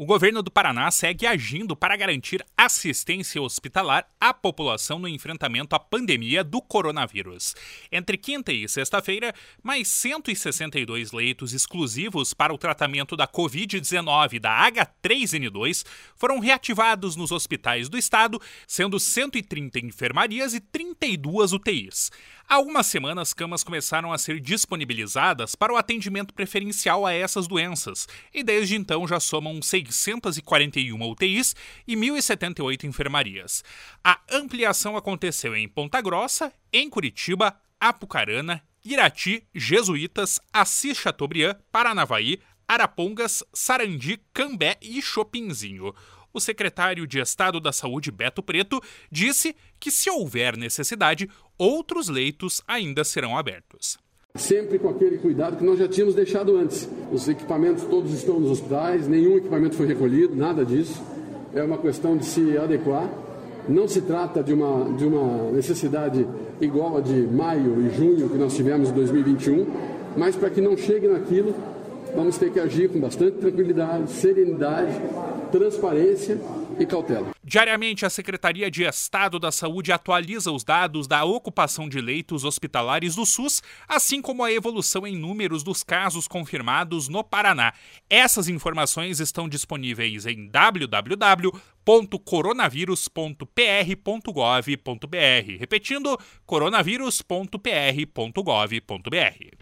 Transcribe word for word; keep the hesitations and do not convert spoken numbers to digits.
O governo do Paraná segue agindo para garantir assistência hospitalar à população no enfrentamento à pandemia do coronavírus. Entre quinta e sexta-feira, mais cento e sessenta e dois leitos exclusivos para o tratamento da covid dezenove e da agá três ene dois foram reativados nos hospitais do estado, sendo cento e trinta enfermarias e trinta e duas U T Is. Há algumas semanas, camas começaram a ser disponibilizadas para o atendimento preferencial a essas doenças, e desde então já somam seiscentas e quarenta e uma U T Is e mil e setenta e oito enfermarias. A ampliação aconteceu em Ponta Grossa, em Curitiba, Apucarana, Irati, Jesuítas, Assis Chateaubriand, Paranavaí, Arapongas, Sarandi, Cambé e Chopinzinho. O secretário de Estado da Saúde, Beto Preto, disse que, se houver necessidade, outros leitos ainda serão abertos. Sempre com aquele cuidado que nós já tínhamos deixado antes. Os equipamentos todos estão nos hospitais, nenhum equipamento foi recolhido, nada disso. É uma questão de se adequar. Não se trata de uma, de uma necessidade igual a de maio e junho que nós tivemos em dois mil e vinte e um, mas para que não chegue naquilo, vamos ter que agir com bastante tranquilidade, serenidade, transparência e cautela. Diariamente, a Secretaria de Estado da Saúde atualiza os dados da ocupação de leitos hospitalares do SUS, assim como a evolução em números dos casos confirmados no Paraná. Essas informações estão disponíveis em w w w ponto coronavírus ponto p r ponto gov ponto b r. Repetindo, coronavírus ponto p r ponto gov ponto b r.